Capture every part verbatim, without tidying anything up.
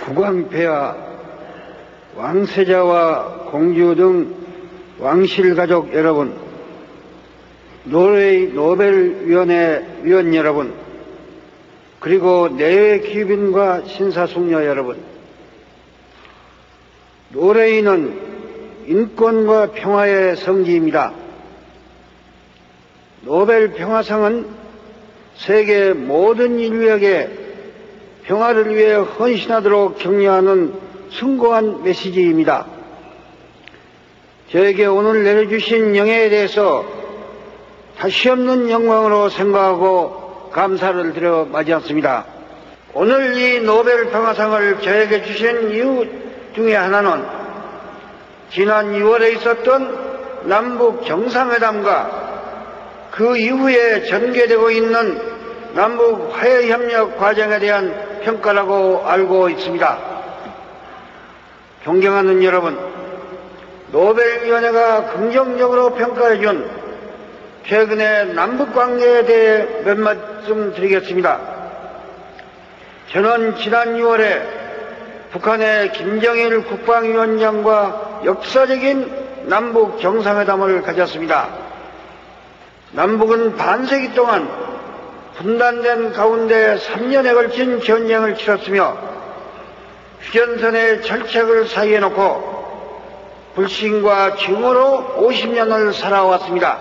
국왕폐하, 왕세자와 공주 등 왕실 가족 여러분, 노르웨이 노벨위원회 위원 여러분, 그리고 내외 귀빈과 신사숙녀 여러분, 노르웨이는 인권과 평화의 성지입니다. 노벨 평화상은 세계 모든 인류에게 평화를 위해 헌신하도록 격려하는 숭고한 메시지입니다. 저에게 오늘 내려주신 영예에 대해서 다시 없는 영광으로 생각하고 감사를 드려 맞이했습니다. 오늘 이 노벨 평화상을 저에게 주신 이유 중에 하나는 지난 유월에 있었던 남북 정상회담과 그 이후에 전개되고 있는 남북 화해협력 과정에 대한 평가라고 알고 있습니다. 존경하는 여러분, 노벨위원회가 긍정적으로 평가해준 최근의 남북관계에 대해 몇 말씀 드리겠습니다. 저는 지난 유월에 북한의 김정일 국방위원장과 역사적인 남북 정상회담을 가졌습니다. 남북은 반세기 동안 분단된 가운데 삼 년에 걸친 전쟁을 치렀으며 휴전선의 절책을 사이에 놓고 불신과 증오로 오십 년을 살아왔습니다.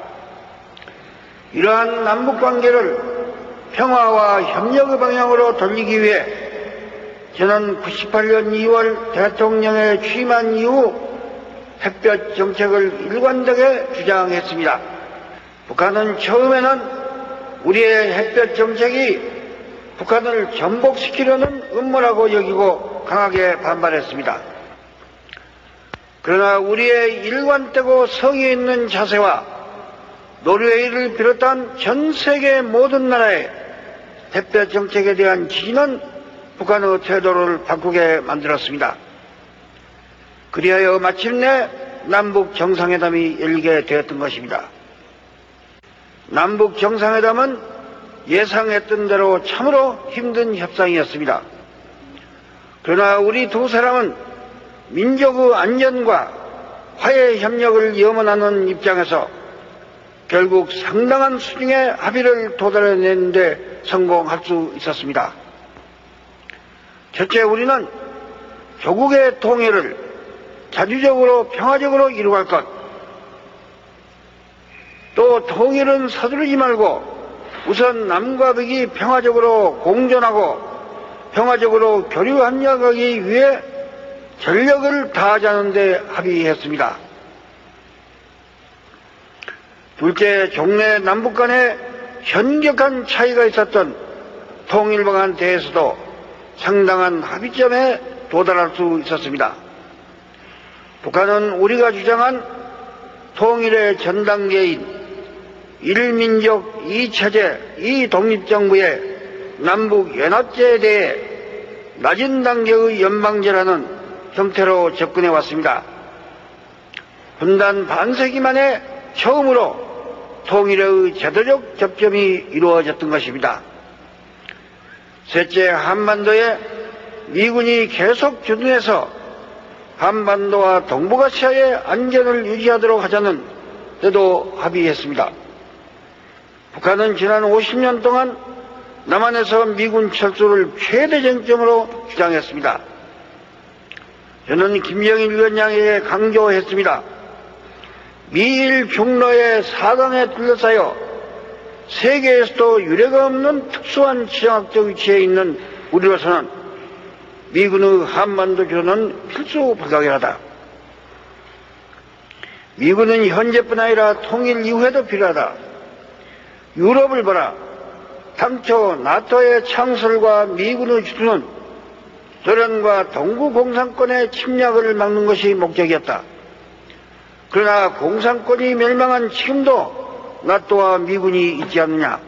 이러한 남북관계를 평화와 협력의 방향으로 돌리기 위해 저는 구십팔 년 이월 대통령에 취임한 이후 햇볕 정책을 일관되게 주장했습니다. 북한은 처음에는 우리의 햇볕 정책이 북한을 전복시키려는 음모라고 여기고 강하게 반발했습니다. 그러나 우리의 일관되고 성의 있는 자세와 노르웨이를 비롯한 전 세계 모든 나라의 햇볕 정책에 대한 지지는 북한의 태도를 바꾸게 만들었습니다. 그리하여 마침내 남북 정상회담이 열리게 되었던 것입니다. 남북 정상회담은 예상했던 대로 참으로 힘든 협상이었습니다. 그러나 우리 두 사람은 민족의 안전과 화해 협력을 염원하는 입장에서 결국 상당한 수준의 합의를 도달해내는 데 성공할 수 있었습니다. 첫째, 우리는 조국의 통일을 자주적으로 평화적으로 이루어갈 것, 또 통일은 서두르지 말고 우선 남과 북이 평화적으로 공존하고 평화적으로 교류 협력하기 위해 전력을 다하자는 데 합의했습니다. 둘째, 종래 남북 간에 현격한 차이가 있었던 통일 방안에 대해서도 상당한 합의점에 도달할 수 있었습니다. 북한은 우리가 주장한 통일의 전 단계인 일민족 이체제, 이독립정부의 남북연합제에 대해 낮은 단계의 연방제라는 형태로 접근해 왔습니다. 분단 반세기 만에 처음으로 통일의 제도적 접점이 이루어졌던 것입니다. 셋째, 한반도에 미군이 계속 주둔해서 한반도와 동북아시아의 안전을 유지하도록 하자는 데도 합의했습니다. 북한은 지난 오십 년 동안 남한에서 미군 철수를 최대 쟁점으로 주장했습니다. 저는 김정일 위원장에게 강조했습니다. 미일 중로의 사강에 둘러싸여 세계에서도 유례가 없는 특수한 지정학적 위치에 있는 우리로서는 미군의 한반도 주둔은 필수 불가결하다. 미군은 현재뿐 아니라 통일 이후에도 필요하다. 유럽을 보라. 당초 나토의 창설과 미군의 주둔은 소련과 동구 공산권의 침략을 막는 것이 목적이었다. 그러나 공산권이 멸망한 지금도 나토와 미군이 있지 않느냐.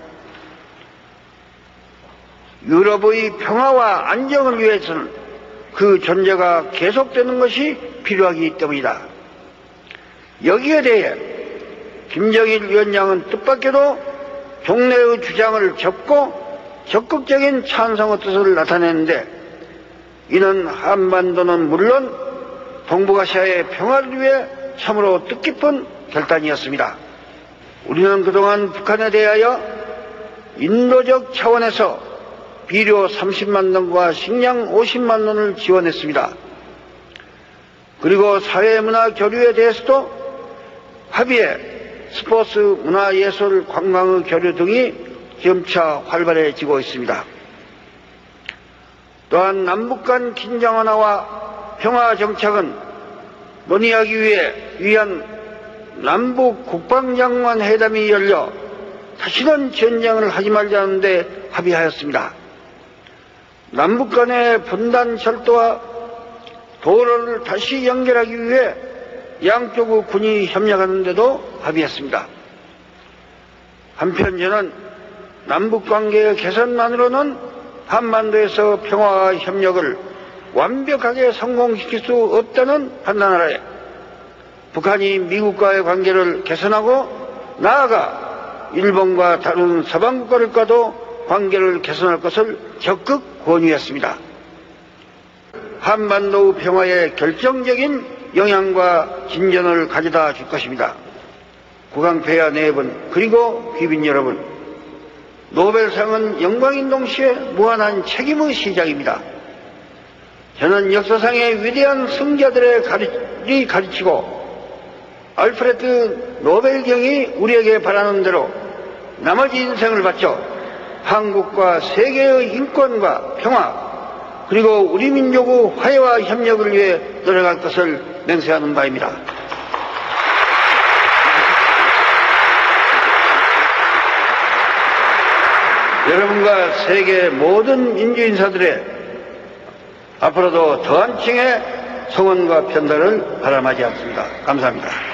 유럽의 평화와 안정을 위해서는 그 존재가 계속되는 것이 필요하기 때문이다. 여기에 대해 김정일 위원장은 뜻밖에도 종래의 주장을 접고 적극적인 찬성의 뜻을 나타냈는데 이는 한반도는 물론 동북아시아의 평화를 위해 참으로 뜻깊은 결단이었습니다. 우리는 그동안 북한에 대하여 인도적 차원에서 비료 삼십만 톤과 식량 오십만 톤을 지원했습니다. 그리고 사회문화 교류에 대해서도 합의해 스포츠, 문화예술, 관광의 교류 등이 점차 활발해지고 있습니다. 또한 남북 간 긴장 완화와 평화 정착은 논의하기 위해 위한 남북 국방장관 회담이 열려 다시는 전쟁을 하지 말자는 데 합의하였습니다. 남북 간의 분단 철도와 도로를 다시 연결하기 위해 양쪽의 군이 협력하는 데도 합의했습니다. 한편 저는 남북 관계의 개선만으로는 한반도에서 평화와 협력을 완벽하게 성공시킬 수 없다는 판단하에 북한이 미국과의 관계를 개선하고 나아가 일본과 다른 서방 국가들과도 관계를 개선할 것을 적극 권유했습니다. 한반도 평화에 결정적인 영향과 진전을 가져다 줄 것입니다. 국왕폐하 네 분 그리고 귀빈 여러분, 노벨상은 영광인 동시에 무한한 책임의 시작입니다. 저는 역사상의 위대한 승자들의 가르치, 가르치고 알프레드 노벨경이 우리에게 바라는 대로 나머지 인생을 바쳐 한국과 세계의 인권과 평화 그리고 우리 민족의 화해와 협력을 위해 노력할 것을 맹세하는 바입니다. 여러분과 세계 모든 민주인사들의 앞으로도 더한 층의 성원과 편달을 바람하지 않습니다. 감사합니다.